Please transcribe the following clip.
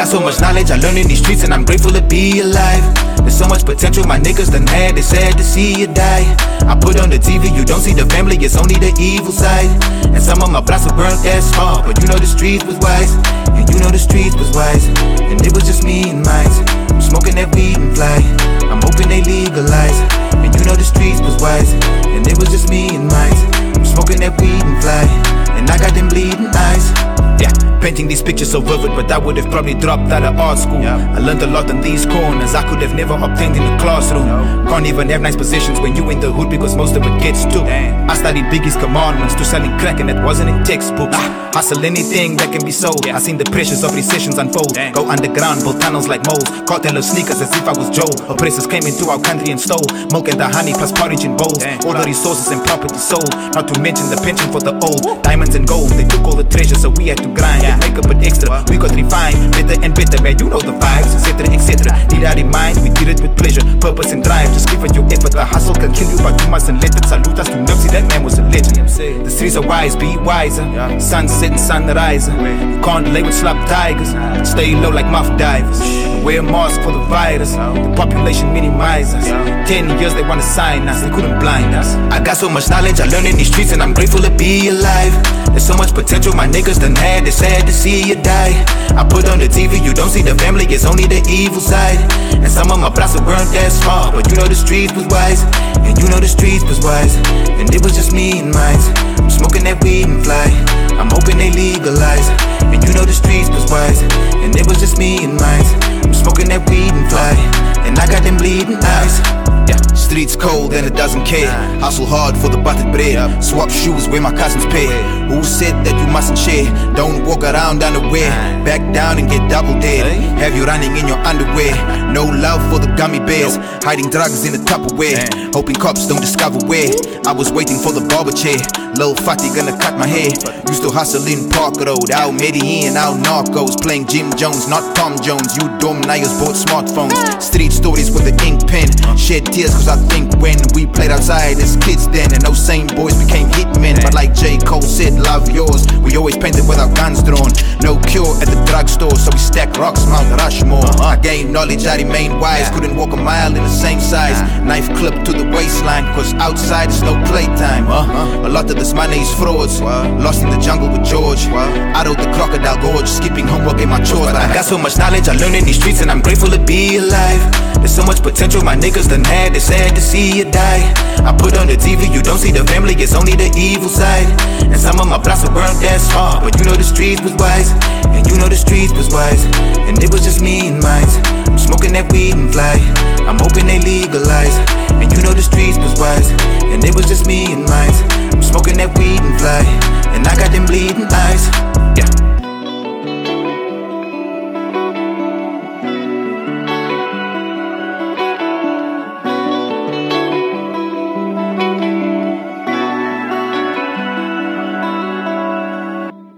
got so much knowledge I learned in these streets, and I'm grateful to be alive. There's so much potential my niggas done had, it's sad to see you die. I put on the TV, you don't see the family, it's only the evil side. And some of my blocks were burnt as small, but you know the streets was wise. And you know the streets was wise. And it was just me and mine. I'm smoking that weed and fly, I'm hoping they legalize. And you know the streets was wise. And it was just me and mine. I'm smoking that weed and fly, and I got them bleeding eyes. Yeah, painting these pictures so vivid, but I would have probably dropped out of art school. I learned a lot in these corners I could have never obtained in the classroom. Can't even have nice positions when you in the hood, because most of it gets too. I studied Biggie's commandments to selling crack, and that wasn't in textbooks. Hustle anything that can be sold. I seen the pressures of recessions unfold. Go underground, build tunnels like moles. Cartel of sneakers as if I was Joe. Oppressors came into our country and stole milk and the honey plus porridge in bowls. All the resources and property sold, not to mention the pension for the old. Diamonds and gold, they took all the treasure, so we had to grind and make up an extra. We got refined, better and better, man, you know the vibes, etc, etc. Need our mind, we did it with pleasure, purpose and drive. Just give it your effort, the hustle can kill you, but you mustn't let it. Salute us to Nipsey, that man was a legend. The streets are wise, be wiser. Sunset and sunrise. You can't lay with slap tigers, stay low like muff divers. Wear a mask for the virus, the population minimizes. 10 years they wanna sign us, they couldn't blind us. I got so much knowledge I learned in these streets, and I'm grateful to be alive. There's so much potential my niggas done had, it's sad to see you die. I put on the TV, you don't see the family, it's only the evil side. And some of my blocks were burnt as small, but you know the streets was wise. And you know the streets was wise. And it was just me and mine. I'm smoking that weed and fly, I'm hoping they legalize. And you know the streets was wise. And it was just me and mine. I'm smoking that weed and fly, and I got them bleeding eyes. Yeah, streets cold and it doesn't care. Hustle hard for the buttered bread. Swap shoes where my cousins pay. Who said that you mustn't share? Don't walk around unaware. Back down and get double dead. Have you running in your underwear? No love for the gummy bears. Hiding drugs in the Tupperware. Hoping cops don't discover where. I was waiting for the barber chair. Lil Fatty gonna cut my hair. Used to hustle in Park Road. Out Medellin, out Narcos. Playing Jim Jones, not Tom Jones. You dumb niggas bought smartphones. Street stories with the ink pen. Shed tears cause I think when we played outside as kids then, and those same boys became hitmen. But like J. Cole said, love yours. We always painted with our guns drawn. No cure at the drugstore, so we stack rocks, Mount Rushmore. I gained knowledge, I remained wise. Couldn't walk a mile in the same size. Knife clip to the waistline, cause outside is no playtime. A lot of this money is frauds. Lost in the jungle with George. Out of the crocodile gorge, skipping homework in my chores. But I got so much knowledge I learned in these streets, and I'm grateful to be alive. There's so much potential my niggas done had, it's sad to see you die. I put on the TV, you don't see the family, it's only the evil side. And some of my blocks were burnt as small, but you know the streets was wise. And you know the streets was wise. And it was just me and mine. I'm smoking that weed and fly, I'm hoping they legalize. And you know the streets was wise. And it was just me and mine. I'm smoking that weed and fly, and I got them bleeding eyes.